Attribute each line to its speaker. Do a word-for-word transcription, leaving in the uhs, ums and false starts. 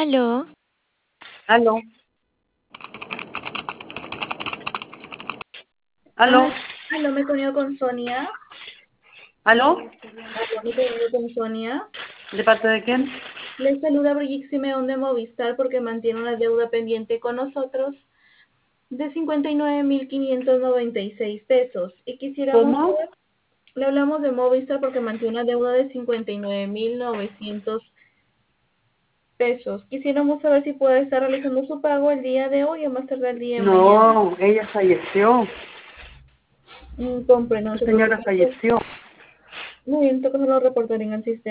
Speaker 1: Aló.
Speaker 2: Aló.
Speaker 1: Ah,
Speaker 2: Aló.
Speaker 1: aló, me comunico con Sonia.
Speaker 2: Aló.
Speaker 1: Aló, me comunico con Sonia.
Speaker 2: ¿De parte de quién?
Speaker 1: Les saluda Brigitte Simeón de Movistar porque mantiene una deuda pendiente con nosotros de cincuenta y nueve mil quinientos noventa y seis pesos. Y quisiéramos
Speaker 2: ¿Cómo?
Speaker 1: saber, le hablamos de Movistar porque mantiene una deuda de cincuenta y nueve mil novecientos pesos. Quisiéramos saber si puede estar realizando su pago el día de hoy o más tarde el día de mañana.
Speaker 2: No, ella falleció.
Speaker 1: Mm, comprendo, no
Speaker 2: La
Speaker 1: se
Speaker 2: señora
Speaker 1: preocupe.
Speaker 2: falleció.
Speaker 1: Muy bien, toca solo reportar en el sistema.